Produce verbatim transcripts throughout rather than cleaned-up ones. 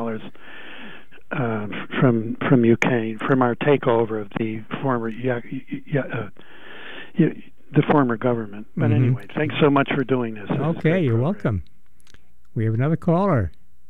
dollars uh, from from Ukraine, from our takeover of the former yeah, yeah, uh, yeah, the former government. But mm-hmm. anyway, thanks so much for doing this. this okay, you're program. welcome. We have another caller.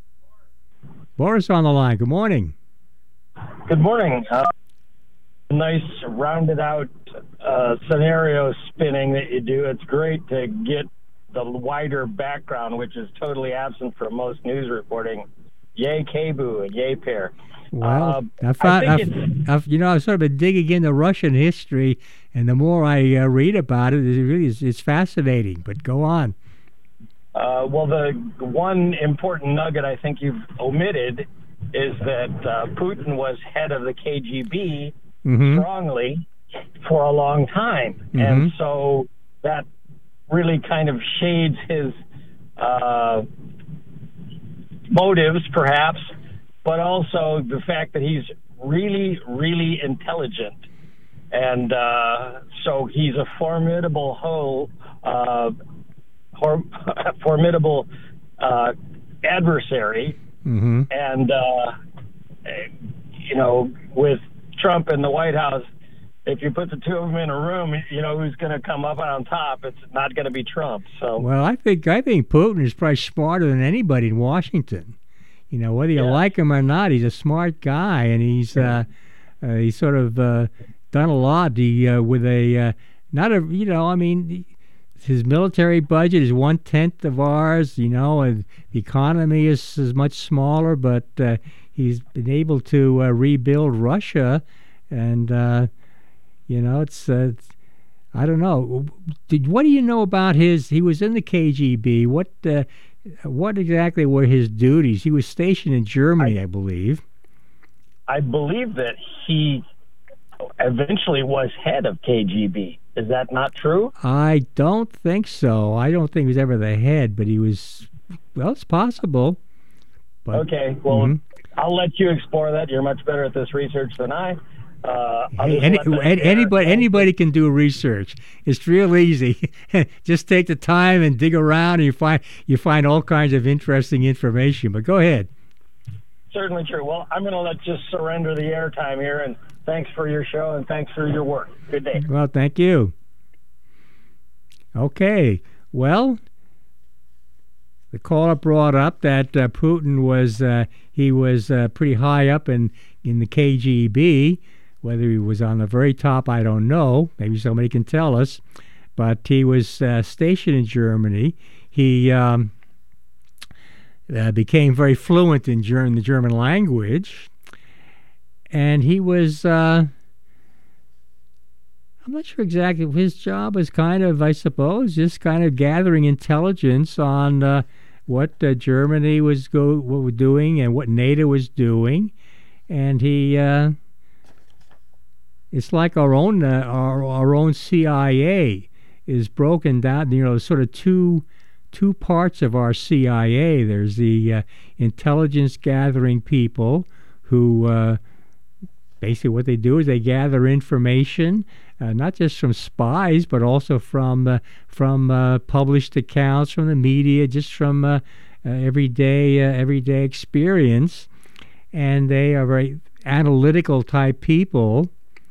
Boris on the line. Good morning. Good morning. Uh, nice rounded out uh, scenario spinning that you do. It's great to get the wider background, which is totally absent from most news reporting. Yay, K-Boo, and yay, Pear. Well, uh, I found, I I've, I've, you know, I've sort of been digging into Russian history, and the more I uh, read about it, it really is, it's fascinating. But go on. Uh, well, the one important nugget I think you've omitted is that uh, Putin was head of the K G B mm-hmm. strongly for a long time. Mm-hmm. And so that really kind of shades his uh, motives, perhaps, but also the fact that he's really, really intelligent. And uh, so he's a formidable whole, uh, for, formidable uh, adversary. Mm-hmm. And, uh, you know, with Trump in the White House, if you put the two of them in a room, you know who's going to come up on top. It's not going to be Trump. So, well, I think I think Putin is probably smarter than anybody in Washington. You know, whether you yeah. like him or not, he's a smart guy, and he's uh, uh, he's sort of uh, done a lot. He uh, with a uh, not a you know, I mean, his military budget is one tenth of ours. You know, and the economy is is much smaller, but uh, he's been able to uh, rebuild Russia, and. Uh, You know, it's, uh, it's I don't know. Did, what do you know about his, he was in the K G B. What uh, what exactly were his duties? He was stationed in Germany, I, I believe. I believe that he eventually was head of K G B. Is that not true? I don't think so. I don't think he was ever the head, but he was, well, it's possible. But, okay, well, mm-hmm. I'll let you explore that. You're much better at this research than I. Uh, hey, any, anybody anybody can do research. It's real easy. Just take the time and dig around, and you find you find all kinds of interesting information. But go ahead. Certainly true. Well, I'm going to let just surrender the airtime here, and thanks for your show, and thanks for your work. Good day. Well, thank you. Okay. Well, the caller brought up that uh, Putin was uh, he was uh, pretty high up in in the K G B. Whether he was on the very top, I don't know. Maybe somebody can tell us. But he was uh, stationed in Germany. He um, uh, became very fluent in, ger- in the German language. And he was, uh, I'm not sure exactly, his job was kind of, I suppose, just kind of gathering intelligence on uh, what uh, Germany was go- what was doing and what NATO was doing. And he... Uh, It's like our own uh, our our own C I A is broken down. You know, sort of two two parts of our C I A. There's the uh, intelligence gathering people who uh, basically what they do is they gather information, uh, not just from spies, but also from uh, from uh, published accounts from the media, just from uh, uh, everyday uh, everyday experience, and they are very analytical type people.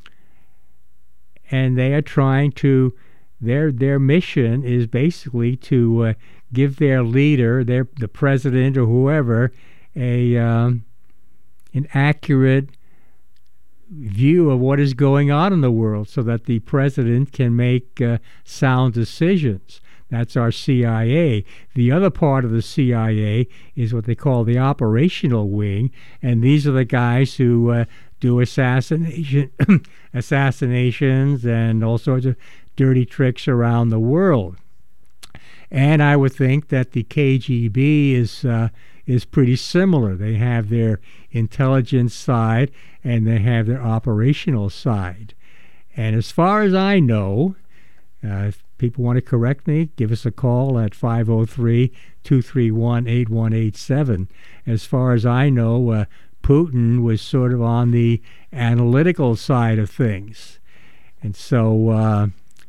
And they are trying to, their their mission is basically to uh, give their leader, their the president or whoever, a um, an accurate view of what is going on in the world, so that the president can make uh, sound decisions. That's our C I A. The other part of the C I A is what they call the operational wing, and these are the guys who uh, do assassination, assassinations and all sorts of dirty tricks around the world. And I would think that the K G B is uh, is pretty similar. They have their intelligence side and they have their operational side. And as far as I know, uh, if people want to correct me, give us a call at five oh three, two three one, eight one eight seven. As far as I know, uh, Putin was sort of on the analytical side of things. And so uh,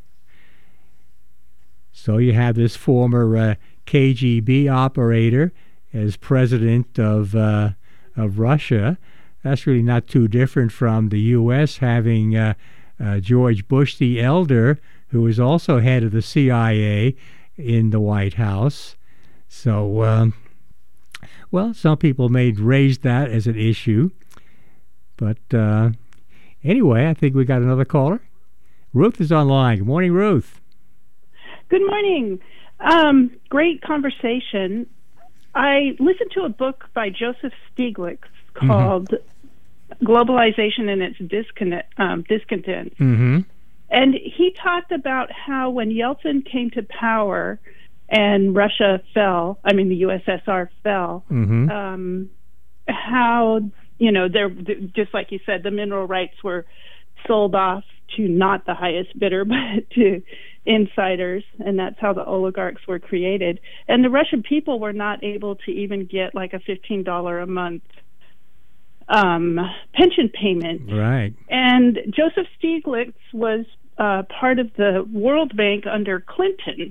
so you have this former uh, K G B operator as president of uh, of Russia. That's really not too different from the U S having uh, uh, George Bush the Elder, who was also head of the C I A, in the White House. So, um, well, some people may raise that as an issue. But uh, anyway, I think we got another caller. Ruth is online. Good morning, Ruth. Good morning. Um, great conversation. I listened to a book by Joseph Stiglitz called mm-hmm. Globalization and Its Disconnect, um, Discontent. Mm-hmm. And he talked about how when Yeltsin came to power and Russia fell, I mean the U S S R fell, mm-hmm. um, how, you know, there, just like you said, the mineral rights were sold off to not the highest bidder, but to insiders, and that's how the oligarchs were created. And the Russian people were not able to even get like a fifteen dollars a month um, pension payment. Right. And Joseph Stiglitz was uh, part of the World Bank under Clinton.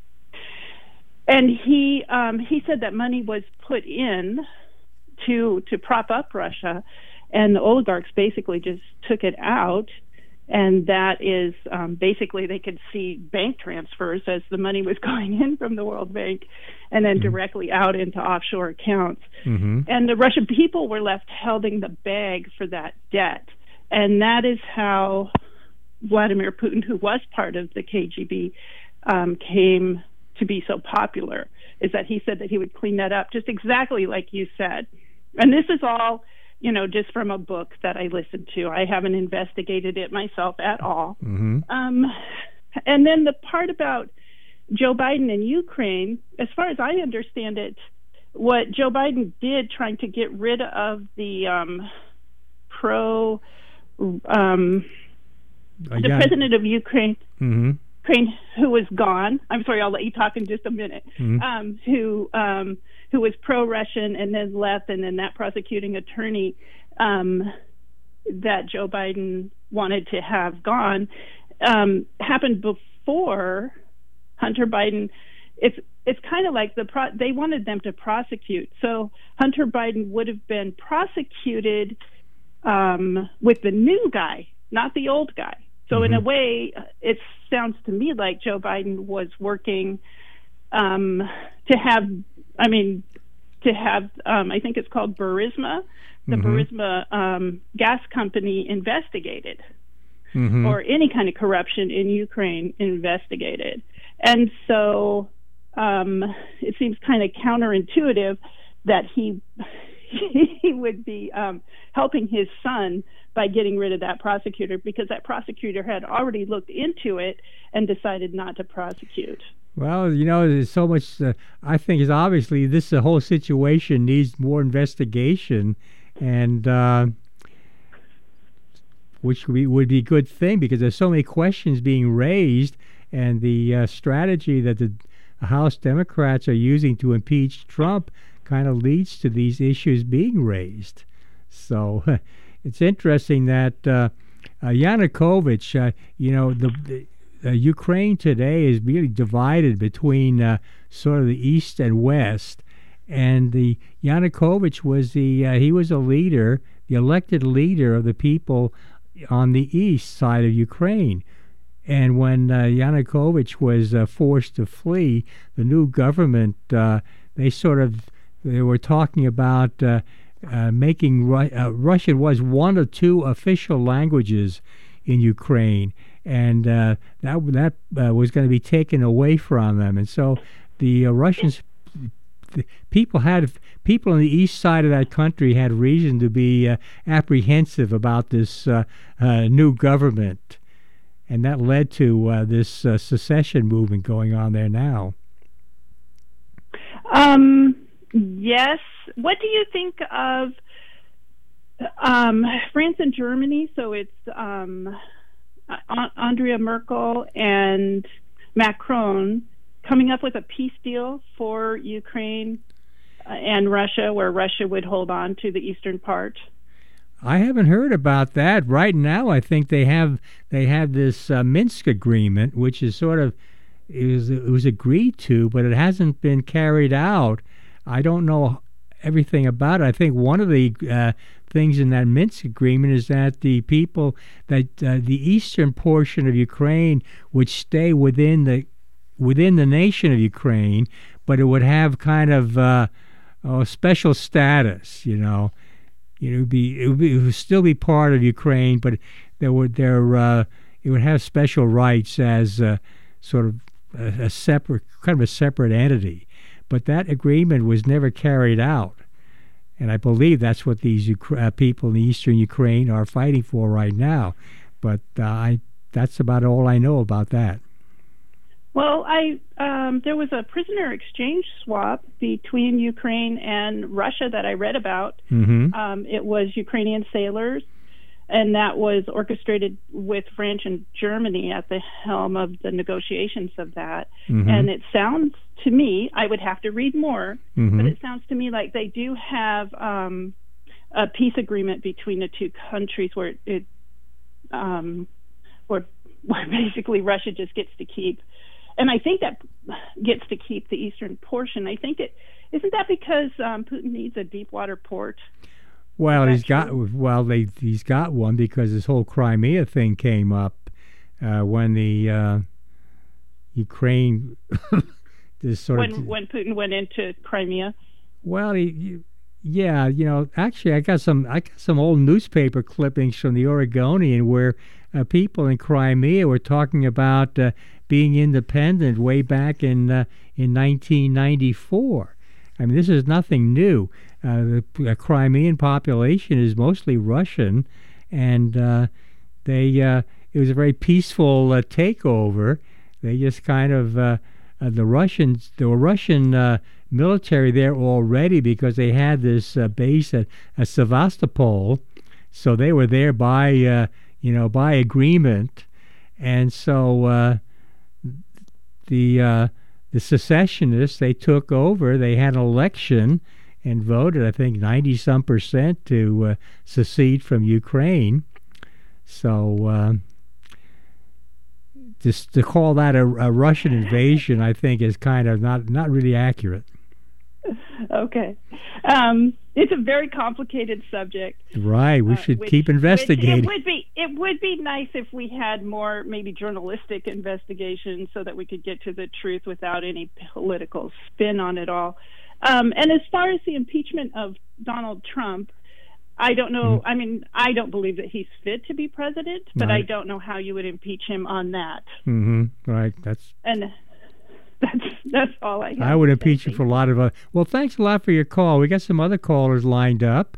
And he um, he said that money was put in to to prop up Russia, and the oligarchs basically just took it out. And that is um, basically they could see bank transfers as the money was going in from the World Bank and then mm-hmm. directly out into offshore accounts. Mm-hmm. And the Russian people were left holding the bag for that debt. And that is how Vladimir Putin, who was part of the K G B, um, came to be so popular, is that he said that he would clean that up, just exactly like you said. And this is all, you know, just from a book that I listened to. I haven't investigated it myself at all. Mm-hmm. Um, and then the part about Joe Biden and Ukraine, as far as I understand it, what Joe Biden did trying to get rid of the um, pro, um, uh, the yeah. president of Ukraine, mm-hmm. Ukraine, who was gone. I'm sorry, I'll let you talk in just a minute. Mm-hmm. Um, who um, who was pro-Russian and then left, and then that prosecuting attorney um, that Joe Biden wanted to have gone um, happened before Hunter Biden. It's it's kind of like the pro- they wanted them to prosecute, so Hunter Biden would have been prosecuted um, with the new guy, not the old guy. So mm-hmm. in a way, it sounds to me like Joe Biden was working um, to have, I mean, to have, um, I think it's called Burisma, the mm-hmm. Burisma um, gas company investigated, mm-hmm. or any kind of corruption in Ukraine investigated. And so um, it seems kind of counterintuitive that he he would be um, helping his son by getting rid of that prosecutor, because that prosecutor had already looked into it and decided not to prosecute. Well, you know, there's so much, uh, I think is obviously this the whole situation needs more investigation, and uh, which would be, would be a good thing, because there's so many questions being raised, and the uh, strategy that the House Democrats are using to impeach Trump kind of leads to these issues being raised. So it's interesting that uh, uh, Yanukovych, uh, you know, the, the uh, Ukraine today is really divided between uh, sort of the East and West, and the Yanukovych was the uh, he was a leader, the elected leader of the people on the east side of Ukraine. And when uh, Yanukovych was uh, forced to flee, the new government, uh, they sort of they were talking about uh, uh, making Ru- uh, Russian was one of two official languages in Ukraine, and uh, that that uh, was going to be taken away from them. And so the uh, Russians, the people had people on the east side of that country had reason to be uh, apprehensive about this uh, uh, new government, and that led to uh, this uh, secession movement going on there now. Um. Yes. What do you think of um, France and Germany? So it's um, Angela Merkel and Macron coming up with a peace deal for Ukraine and Russia, where Russia would hold on to the eastern part. I haven't heard about that. Right now, I think they have they have this uh, Minsk agreement, which is sort of it was, it was agreed to, but it hasn't been carried out. I don't know everything about it. I think one of the uh, things in that Minsk agreement is that the people, that uh, the eastern portion of Ukraine would stay within the within the nation of Ukraine, but it would have kind of uh, oh, special status. You know, it would be it would, be, it would still be part of Ukraine, but there would there uh, it would have special rights as uh, sort of a, a separate kind of a separate entity. But that agreement was never carried out. And I believe that's what these uh, people in the eastern Ukraine are fighting for right now. But uh, I, that's about all I know about that. Well, I um, there was a prisoner exchange swap between Ukraine and Russia that I read about. Mm-hmm. Um, it was Ukrainian sailors, and that was orchestrated with France and Germany at the helm of the negotiations of that. Mm-hmm. And it sounds to me, I would have to read more, mm-hmm. but it sounds to me like they do have um, a peace agreement between the two countries where it, um, where, where basically Russia just gets to keep, and I think that gets to keep the eastern portion. I think it isn't that because um, Putin needs a deep water port. Well, he's got well, they he's got one because this whole Crimea thing came up uh, when the uh, Ukraine this sort when of when Putin went into Crimea. Well, he, he, yeah, you know, actually, I got some I got some old newspaper clippings from the Oregonian where uh, people in Crimea were talking about uh, being independent way back in uh, in nineteen ninety-four. I mean, this is nothing new. Uh, the uh, Crimean population is mostly Russian, and uh, they uh, it was a very peaceful uh, takeover. They just kind of uh, uh, the Russians, there were Russian uh, military there already because they had this uh, base at, at Sevastopol, so they were there by uh, you know by agreement, and so uh, the uh, the secessionists, they took over. They had an election and voted, I think, ninety some percent to uh, secede from Ukraine. So uh, just to call that a, a Russian invasion, I think, is kind of not not really accurate. Okay, um, it's a very complicated subject. Right, we uh, should which, keep investigating. It would be it would be nice if we had more maybe journalistic investigation so that we could get to the truth without any political spin on it all. Um, and as far as the impeachment of Donald Trump, I don't know. Mm-hmm. I mean, I don't believe that he's fit to be president, but right. I don't know how you would impeach him on that. Mm-hmm. Right. That's and that's that's all I have. I would impeach him for a lot of. Uh, well, thanks a lot for your call. We got some other callers lined up.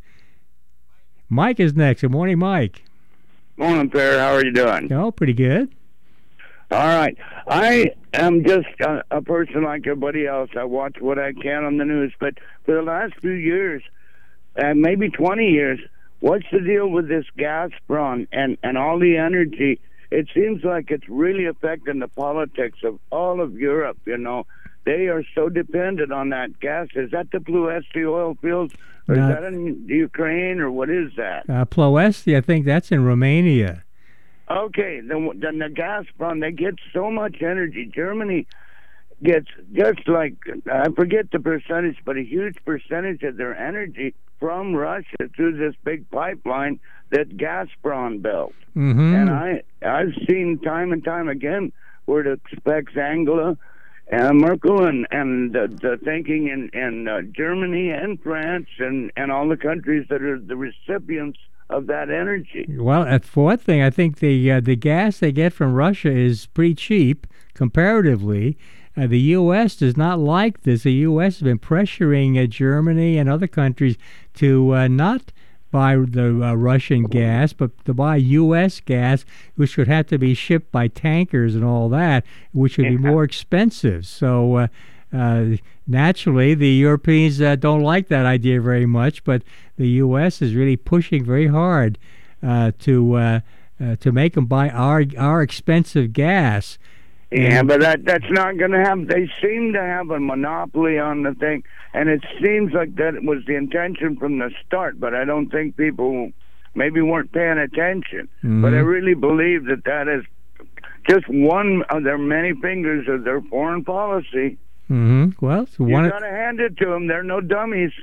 Mike is next. Good morning, Mike. Morning, Per. How are you doing? Oh, pretty good. All right. I am just a, a person like everybody else. I watch what I can on the news. But for the last few years, uh, maybe twenty years, what's the deal with this Gazprom and, and all the energy? It seems like it's really affecting the politics of all of Europe, you know. They are so dependent on that gas. Is that the Ploesti oil fields? Or uh, is that in Ukraine, or what is that? Uh, Ploesti, I think that's in Romania. Okay, then, then the Gazprom, they get so much energy. Germany gets just like, I forget the percentage, but a huge percentage of their energy from Russia through this big pipeline that Gazprom built. Mm-hmm. And I, I've seen time and time again where it expects Angela and Merkel and, and the, the thinking in, in uh, Germany and France and, and all the countries that are the recipients of that energy. Well, for one thing, I think the uh, the gas they get from Russia is pretty cheap comparatively. Uh, the U S does not like this. The U S has been pressuring uh, Germany and other countries to uh, not buy the uh, Russian gas, but to buy U S gas, which would have to be shipped by tankers and all that, which would be more expensive. So uh, uh, naturally, the Europeans uh, don't like that idea very much, but the U S is really pushing very hard uh, to uh, uh, to make them buy our our expensive gas. Yeah, but that that's not going to have. They seem to have a monopoly on the thing, and it seems like that was the intention from the start. But I don't think people maybe weren't paying attention. Mm-hmm. But I really believe that that is just one of their many fingers of their foreign policy. Mm-hmm. Well, so you one got to hand it to them. They're no dummies.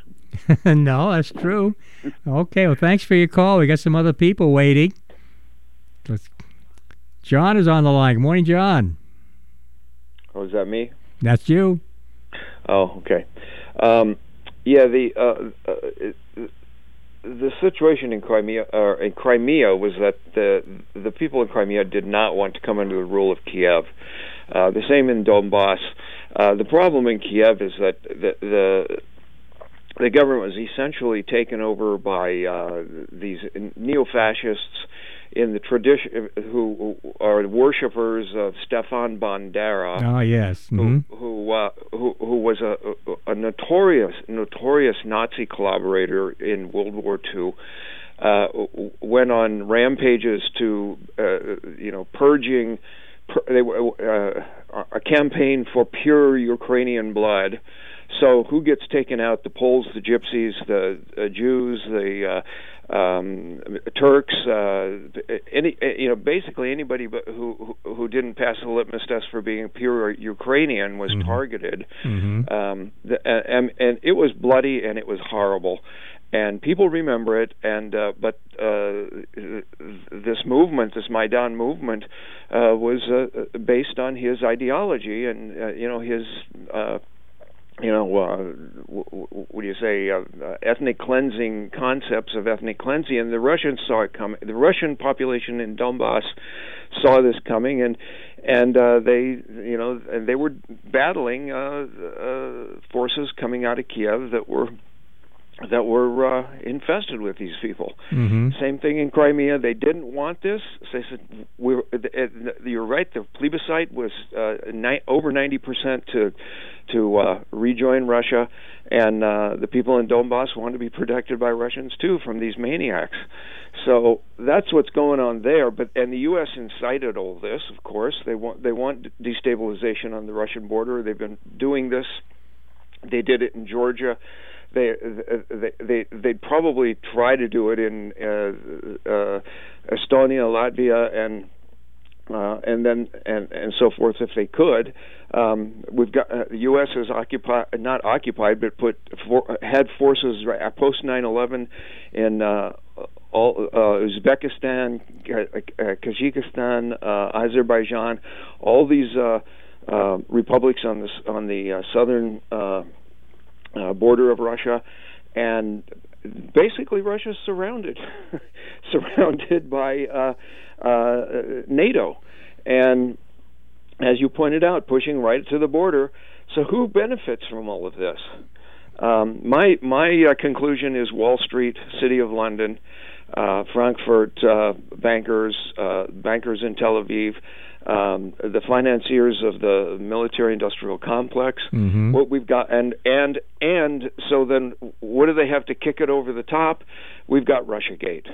No, that's true. Okay, well, thanks for your call. We got some other people waiting. Let's, John is on the line. Good morning, John. Oh, is that me? That's you. Oh, okay. Um, yeah, the uh, uh, the situation in Crimea, uh, in Crimea was that the the people in Crimea did not want to come under the rule of Kiev. Uh, the same in Donbass. Uh, the problem in Kiev is that the the the government was essentially taken over by uh, these neo-fascists in the tradition, who are worshippers of Stefan Bandera. Oh yes, mm-hmm. who who, uh, who who was a, a notorious notorious Nazi collaborator in World War Two. Uh, went on rampages to uh, you know purging. Pur- they were uh, a campaign for pure Ukrainian blood. So who gets taken out? The Poles, the Gypsies, the uh, Jews, the uh, um, Turks, uh, any you know, basically anybody who who didn't pass the litmus test for being pure Ukrainian was mm-hmm. targeted, mm-hmm. um, the, and, and it was bloody and it was horrible. And people remember it, and uh, but uh, this movement, this Maidan movement, uh, was uh, based on his ideology and uh, you know his. Uh, You know, uh, what do you say? Uh, uh, ethnic cleansing concepts of ethnic cleansing, and the Russians saw it coming. The Russian population in Donbass saw this coming, and and uh, they, you know, and they were battling uh, uh, forces coming out of Kiev that were that were uh, infested with these people. Mm-hmm. Same thing in Crimea. They didn't want this. So they said, we're, "You're right. The plebiscite was uh, ni- over ninety percent to to uh, rejoin Russia, and uh, the people in Donbass want to be protected by Russians too from these maniacs." So that's what's going on there. But and the U S incited all this. Of course, they want they want destabilization on the Russian border. They've been doing this. They did it in Georgia. They they they they'd probably try to do it in uh, uh, Estonia, Latvia, and uh, and then and, and so forth if they could. Um, we've got uh, the U S has occupied, not occupied, but put for, had forces right, post nine eleven in uh, all uh, Uzbekistan, uh, Kyrgyzstan, uh, Azerbaijan, all these uh, uh, republics on the on the uh, southern. Uh, Uh, border of Russia, and basically Russia's surrounded, surrounded by uh, uh, NATO, and as you pointed out, pushing right to the border. So who benefits from all of this? Um, my my uh, conclusion is Wall Street, City of London, uh, Frankfurt uh, bankers, uh, bankers in Tel Aviv. Um, the financiers of the military-industrial complex, mm-hmm. what we've got, and and and so then, what do they have to kick it over the top? We've got RussiaGate,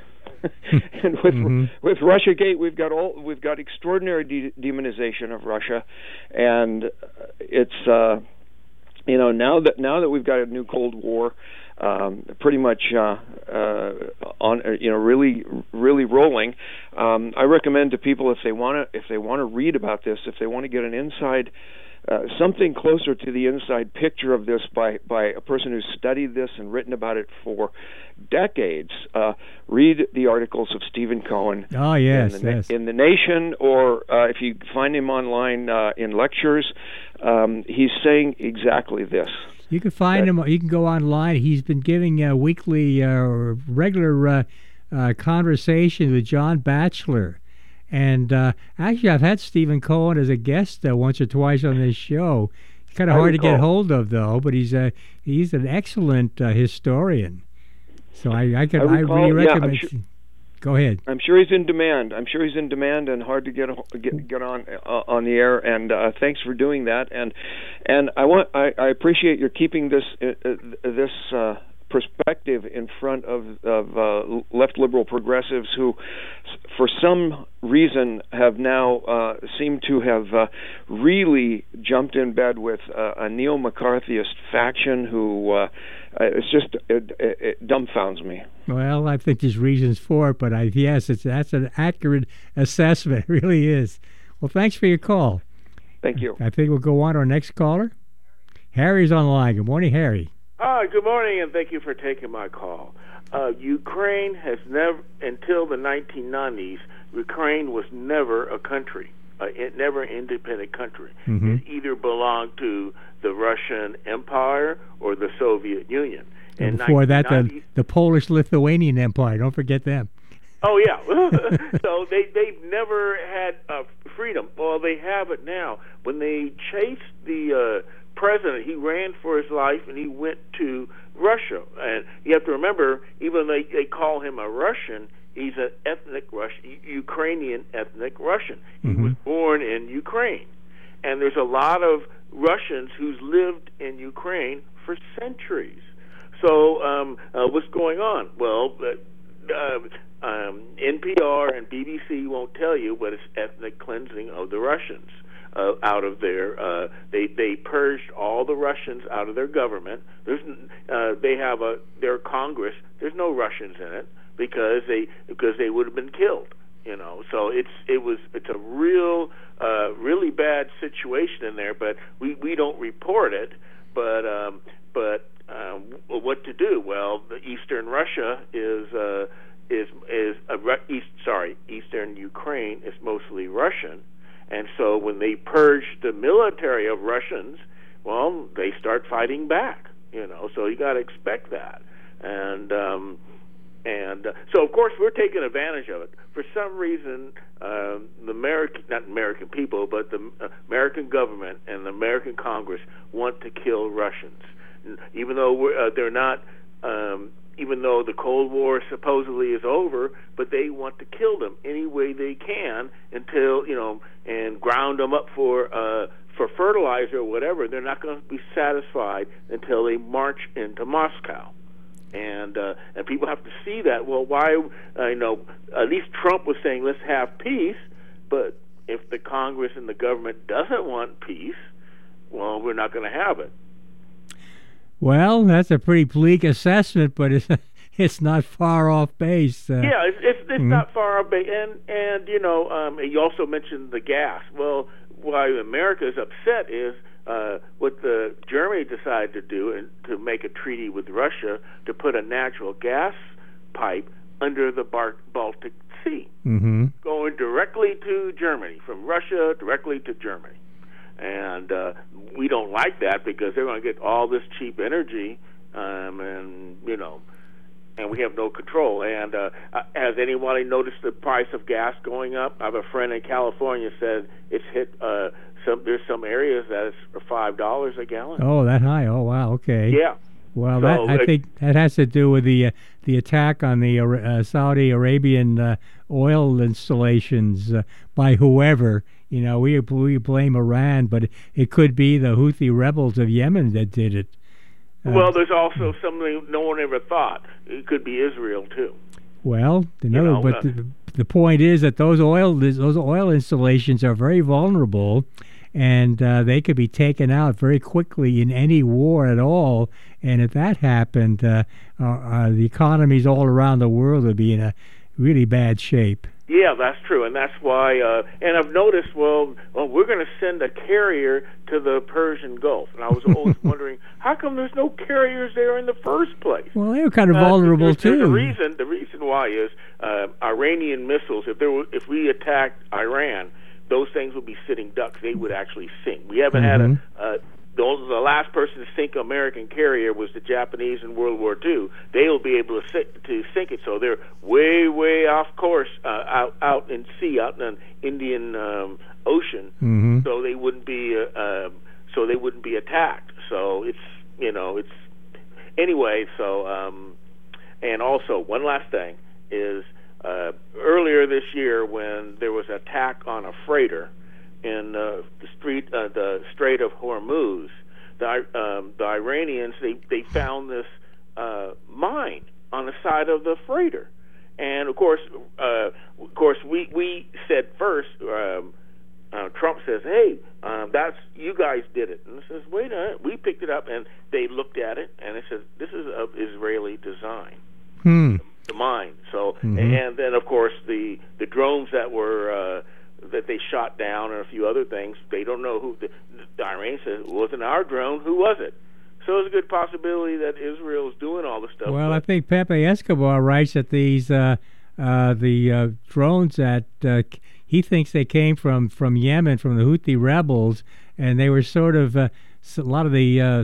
and with mm-hmm. with RussiaGate, we've got all we've got extraordinary de- demonization of Russia, and it's uh, you know now that now that we've got a new Cold War. Um, pretty much uh, uh, on you know really really rolling. Um, I recommend to people if they want to if they want to read about this, if they want to get an inside uh, something closer to the inside picture of this by by a person who's studied this and written about it for decades. Uh, read the articles of Stephen Cohen. Oh yes, in the, yes. in the Nation, or uh, if you find him online uh, in lectures, um, he's saying exactly this. You can find him. You can go online. He's been giving uh, weekly uh, or regular uh, uh, conversation with John Batchelor, and uh, actually, I've had Stephen Cohen as a guest uh, once or twice on this show. He's kind of hard to get hold of, though. But he's a he's an excellent uh, historian. So I I, could, I, recall, I really recommend. Yeah, sure, go ahead. I'm sure he's in demand. I'm sure he's in demand and hard to get get, get on uh, on the air. And uh, thanks for doing that. And and I want I, I appreciate your keeping this uh, this uh, perspective in front of of uh, left liberal progressives who, for some reason, have now uh, seemed to have uh, really jumped in bed with uh, a neo-McCarthyist faction who. Uh, It's just it, it, it dumbfounds me. Well, I think there's reasons for it, but I, yes, it's that's an accurate assessment. It really is. Well, thanks for your call. Thank you. I think we'll go on to our next caller. Harry's on the line. Good morning, Harry. Hi, good morning, and thank you for taking my call. Uh, Ukraine has never, until the nineteen nineties, Ukraine was never a country, uh, it never an independent country. Mm-hmm. It either belonged to the Russian Empire or the Soviet Union. And before that, the, the Polish-Lithuanian Empire. Don't forget them. Oh, yeah. So they, they've never had uh, freedom. Well, they have it now. When they chased the uh, president, he ran for his life, and he went to Russia. And you have to remember, even though they, they call him a Russian, he's an ethnic Russian, Ukrainian ethnic Russian. He Mm-hmm. was born in Ukraine. And there's a lot of Russians who's lived in Ukraine for centuries. So um, uh, what's going on? Well, uh, uh, um, N P R and B B C won't tell you, but it's ethnic cleansing of the Russians uh, out of their. Uh, they they purged all the Russians out of their government. There's uh, they have a their Congress. There's no Russians in it because they because they would have been killed. You know, so it's it was it's a real uh, really bad situation in there. But we, we don't report it. But um, but. Uh, what to do? Well, the Eastern Russia is uh, is is a East sorry Eastern Ukraine is mostly Russian, and so when they purge the military of Russians, well, they start fighting back. You know, so you got to expect that, and um, and uh, so of course we're taking advantage of it. For some reason, uh, the American not American people, but the uh, American government and the American Congress want to kill Russians. Even though we're, uh, they're not, um, even though the Cold War supposedly is over, but they want to kill them any way they can until, you know, and ground them up for uh, for fertilizer or whatever. They're not going to be satisfied until they march into Moscow. And uh, and people have to see that. Well, why, uh, you know, at least Trump was saying, let's have peace, but if the Congress and the government doesn't want peace, well, we're not going to have it. Well, that's a pretty bleak assessment, but it's it's not far off base. Uh, yeah, it's it's, it's mm-hmm. not far off base, and and you know, um, you also mentioned the gas. Well, why America is upset is uh, what the Germany decided to do, and to make a treaty with Russia to put a natural gas pipe under the Bar- Baltic Sea, mm-hmm. going directly to Germany, from Russia directly to Germany. And uh, we don't like that because they're going to get all this cheap energy, um, and you know, and we have no control. And uh, has anybody noticed the price of gas going up? I have a friend in California said it's hit. Uh, some there's some areas that it's five dollars a gallon. Oh, that high? Oh, wow. Okay. Yeah. Well, so, that, I uh, think that has to do with the uh, the attack on the uh, Saudi Arabian uh, oil installations uh, by whoever. You know, we we blame Iran, but it could be the Houthi rebels of Yemen that did it. Uh, well, there's also something no one ever thought. It could be Israel too. Well, another, you know, but uh, the, the point is that those oil those oil installations are very vulnerable, and uh, they could be taken out very quickly in any war at all. And if that happened, uh, uh, uh, the economies all around the world would be in a really bad shape. Yeah, that's true, and that's why. Uh, and I've noticed. Well, well, we're going to send a carrier to the Persian Gulf, and I was always wondering how come there's no carriers there in the first place. Well, they were kind of uh, vulnerable there's, too. There's a reason. The reason why is uh, Iranian missiles. If there were, if we attacked Iran, those things would be sitting ducks. They would actually sink. We haven't mm-hmm. had a. Uh, The, the last person to sink an American carrier was the Japanese in World War Two. They'll be able to sink, to sink it, so they're way, way off course uh, out out in sea, out in the Indian um, Ocean. Mm-hmm. So they wouldn't be uh, uh, so they wouldn't be attacked. So it's you know it's anyway. So um, and also one last thing is uh, earlier this year when there was an attack on a freighter in uh, the street, uh, the Strait of Hormuz, the, um, the Iranians they, they found this uh, mine on the side of the freighter, and of course, uh, of course, we, we said first. Um, uh, Trump says, "Hey, uh, that's you guys did it," and it says, "Wait a minute, we picked it up," and they looked at it, and it says, "This is of Israeli design." Hmm. The mine. So, mm-hmm. and then of course the the drones that were. Uh, that they shot down and a few other things, they don't know who the, the Iranian says it wasn't our drone. Who was it? So there's a good possibility that Israel's doing all the stuff. Well, I think Pepe Escobar writes that these uh, uh, the uh, drones that uh, he thinks they came from, from Yemen, from the Houthi rebels, and they were sort of uh, a lot of the uh,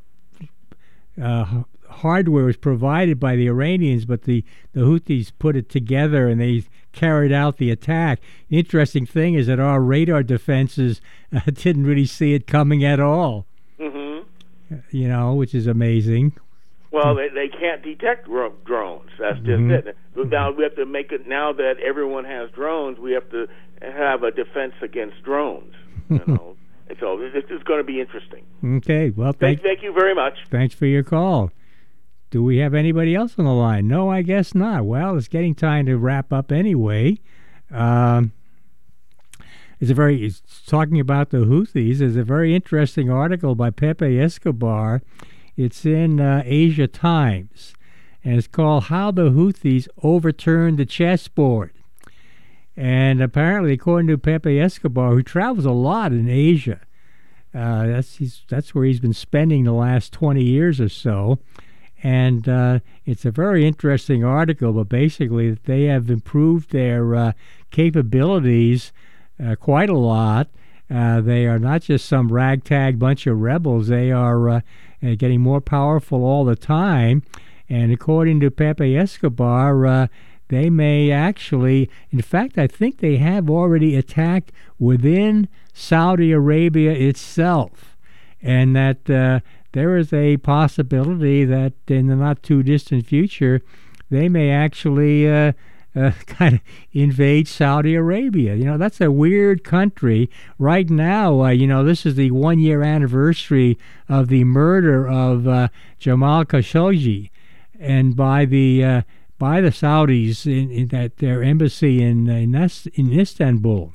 uh, hardware was provided by the Iranians, but the, the Houthis put it together and they carried out the attack. The interesting thing is that our radar defenses uh, didn't really see it coming at all. Mm-hmm. You know, which is amazing. Well, they they can't detect ro- drones. That's just Mm-hmm. it. Now we have to make it. Now that everyone has drones, we have to have a defense against drones. You know, and so this is going to be interesting. Okay. Well, Thank, thank thank you very much. thanks for your call. Do we have anybody else on the line? No, I guess not. Well, it's getting time to wrap up anyway. Um, it's a very it's talking about the Houthis. There's a very interesting article by Pepe Escobar. It's in uh, Asia Times, and it's called "How the Houthis Overturned the Chessboard." And apparently, according to Pepe Escobar, who travels a lot in Asia, uh, that's he's, that's where he's been spending the last twenty years or so. And uh, it's a very interesting article, but basically they have improved their uh, capabilities uh, quite a lot. Uh, they are not just some ragtag bunch of rebels. They are uh, uh, getting more powerful all the time. And according to Pepe Escobar, uh, they may actually, in fact, I think they have already attacked within Saudi Arabia itself. And that uh, there is a possibility that in the not-too-distant future, they may actually uh, uh, kind of invade Saudi Arabia. You know, that's a weird country. Right now, uh, you know, this is the one-year anniversary of the murder of uh, Jamal Khashoggi, and by the uh, by the Saudis in, in that their embassy in in, in Istanbul.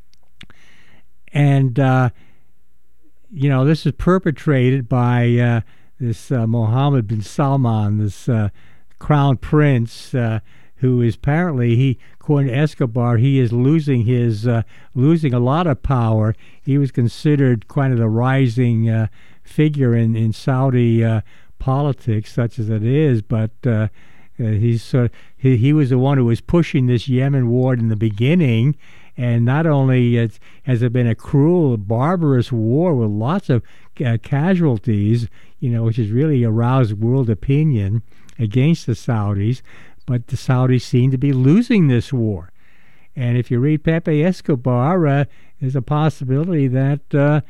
And uh, you know, this is perpetrated by uh, this uh, Mohammed bin Salman, this uh, crown prince, uh, who is apparently, he, according to Escobar, he is losing his uh, losing a lot of power. He was considered kind of the rising uh, figure in in Saudi uh, politics, such as it is. But uh, uh, he's sort of, he he was the one who was pushing this Yemen war in the beginning. And not only has, has it been a cruel, barbarous war with lots of uh, casualties, you know, which has really aroused world opinion against the Saudis, but the Saudis seem to be losing this war. And if you read Pepe Escobar, uh, there's a possibility that uh,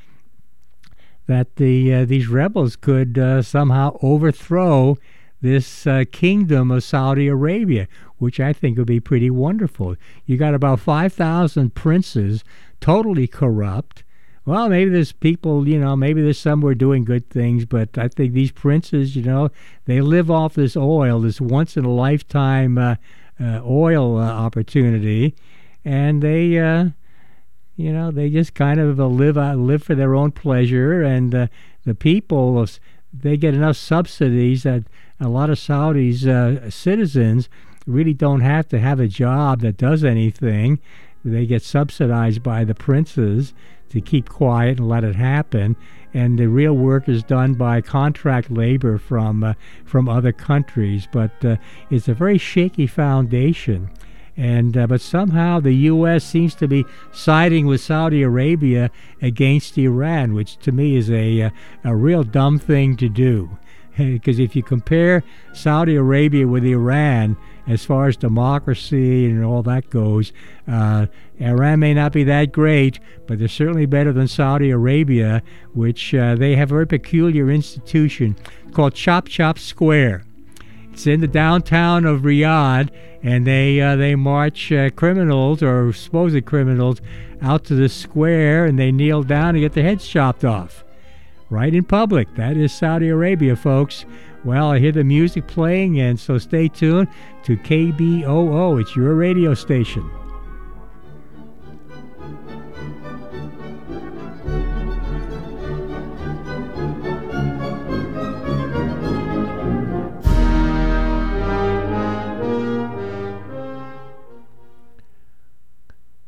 that the uh, these rebels could uh, somehow overthrow this uh, kingdom of Saudi Arabia, which I think would be pretty wonderful. You got about five thousand princes, totally corrupt. Well, maybe there's people, you know, maybe there's some who are doing good things, but I think these princes, you know, they live off this oil, this once-in-a-lifetime uh, uh, oil uh, opportunity, and they, uh, you know, they just kind of uh, live uh, live for their own pleasure, and uh, the people, they get enough subsidies that a lot of Saudis' uh, citizens really don't have to have a job that does anything. They get subsidized by the princes to keep quiet and let it happen, and the real work is done by contract labor from uh, from other countries. But uh, it's a very shaky foundation, and uh, but somehow the U S seems to be siding with Saudi Arabia against Iran, which to me is a a, a real dumb thing to do. Because if you compare Saudi Arabia with Iran, as far as democracy and all that goes, uh, Iran may not be that great, but they're certainly better than Saudi Arabia, which uh, they have a very peculiar institution called Chop Chop Square. It's in the downtown of Riyadh, and they uh, they march uh, criminals or supposed criminals out to the square, and they kneel down and get their heads chopped off. Right in public. That is Saudi Arabia, folks. Well, I hear the music playing, and so stay tuned to K B O O. It's your radio station.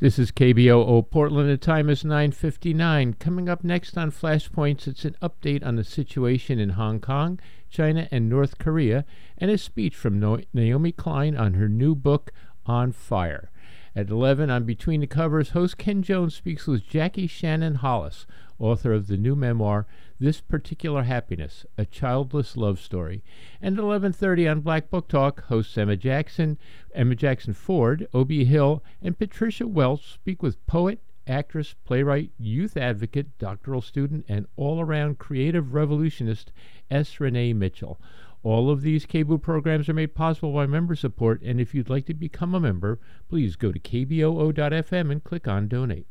This is K B O O Portland. The time is nine fifty-nine. Coming up next on Flashpoints, it's an update on the situation in Hong Kong, China, and North Korea, and a speech from no- Naomi Klein on her new book, On Fire. At eleven, on Between the Covers, host Ken Jones speaks with Jackie Shannon Hollis, author of the new memoir, This Particular Happiness, A Childless Love Story. And at eleven thirty on Black Book Talk, hosts Emma Jackson, Emma Jackson Ford, Obie Hill, and Patricia Welch speak with poet, actress, playwright, youth advocate, doctoral student, and all-around creative revolutionist S. Renee Mitchell. All of these K B O O programs are made possible by member support, and if you'd like to become a member, please go to k b o o dot f m and click on Donate.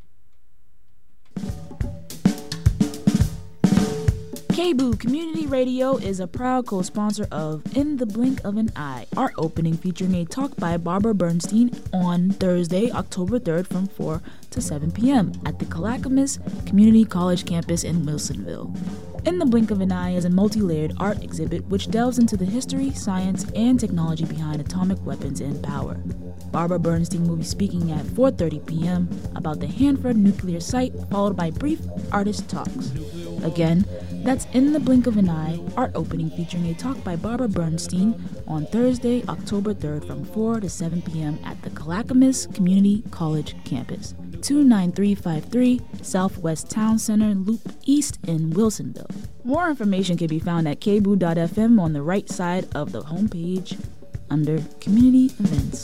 K B O O Community Radio is a proud co-sponsor of In the Blink of an Eye, art opening featuring a talk by Barbara Bernstein on Thursday, October third from four to seven p.m. at the Clackamas Community College campus in Wilsonville. In the Blink of an Eye is a multi-layered art exhibit which delves into the history, science, and technology behind atomic weapons and power. Barbara Bernstein will be speaking at four thirty p.m. about the Hanford nuclear site, followed by brief artist talks. Again, that's In the Blink of an Eye, art opening featuring a talk by Barbara Bernstein on Thursday, October third from four to seven p.m. at the Clackamas Community College campus, two nine three five three Southwest Town Center Loop East in Wilsonville. More information can be found at k b o o dot f m on the right side of the homepage under Community Events.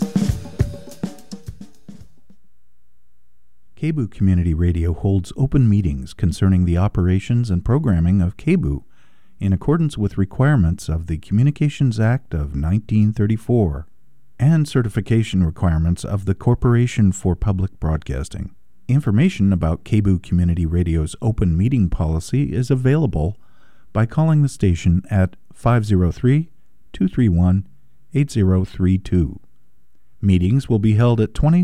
K B O O Community Radio holds open meetings concerning the operations and programming of K B O O in accordance with requirements of the Communications Act of nineteen thirty-four and certification requirements of the Corporation for Public Broadcasting. Information about K B O O Community Radio's open meeting policy is available by calling the station at five oh three, two three one, eight oh three two. Meetings will be held at twenty